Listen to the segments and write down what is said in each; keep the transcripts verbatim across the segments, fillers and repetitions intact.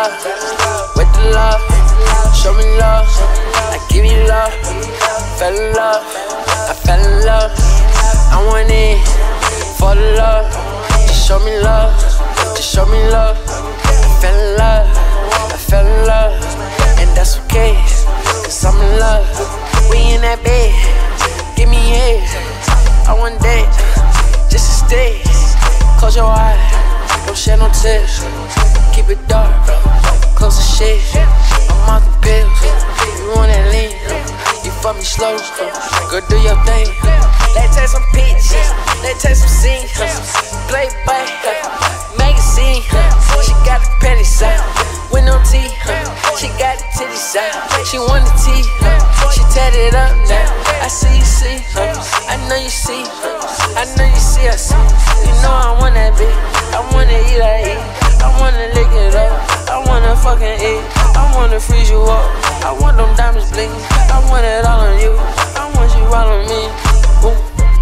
love, with the love. Show me love, I give you love. Fell in love, I fell in love. I went in for the love. Just show me love, just show me love. I fell in love, I fell in love. And that's okay, cause I'm in love. We in that bed, give me head. I want that, just to stay. Close your eyes, don't shed no tears. Keep it dark, close the shade. I'm off the pills, you want that lean. You fuck me slow, go do your thing. Let's take some pictures, let's take some scenes. Playboy, magazine. She got the penny side, with no tea. She got the titty side, she want the tea. She tatted it up now, I see you see. I know you see, I know you see, I see. You know I want that bitch, I wanna eat, I eat. I wanna lick it up, I wanna fucking eat. I wanna freeze you up, I want them diamonds bling. I want it all on you, I want you all on me. Ooh.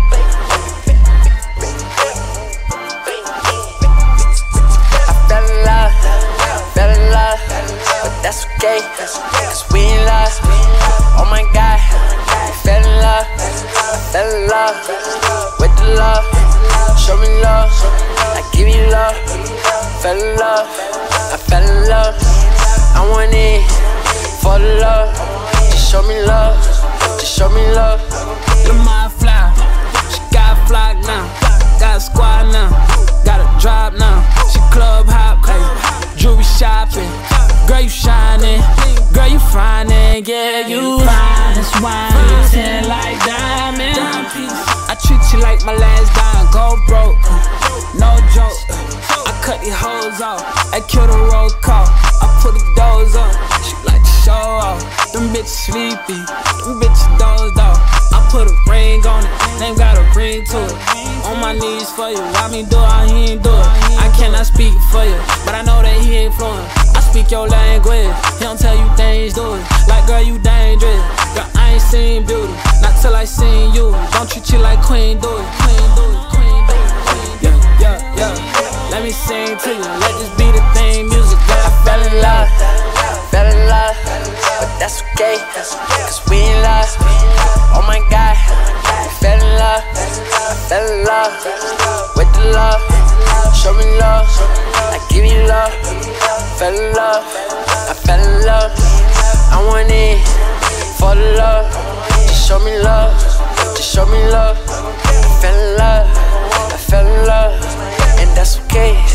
I fell in love, fell in love, but that's okay, cause we in love. Oh my God, I fell in love, I fell in love, with the love. Show me love, I give you love. Fell in love, I fell in love. I went in for the love. Just show me love, just show me love. Lamar fly, she got a flock now. Got a squad now, got a drop now. She club hop, ay, jewelry shopping. Girl, you shining, girl, you finding. Yeah, you fine as wine, you ten like diamond. I treat you like my last dime, go broke, no joke. I cut these hoes off, I kill the roll call. I put the doors on, she like to show off. Them bitches sleepy, them bitches dozed off. I put a ring on it, name got a ring to it. On my knees for you, why me do it, he ain't do it. I cannot speak for you, but I know that he ain't fluent. I speak your language, he don't tell you things, do it. Like girl, you dangerous, girl, I ain't seen beauty, not till I seen you. Don't treat you like queen, do it, queen, do it, queen, do it, queen, do it. Yeah, yeah, yeah. Let me sing to you, let this be the theme music. Girl, I fell in love, fell in love, but that's okay, cause we in love. Oh my God, I fell in love, I fell in love, with the love. Show me love, I give you love. Fell in love, I fell in love. I went in for the love. Just show me love, just show me love. I fell in love, I fell in love, and that's okay.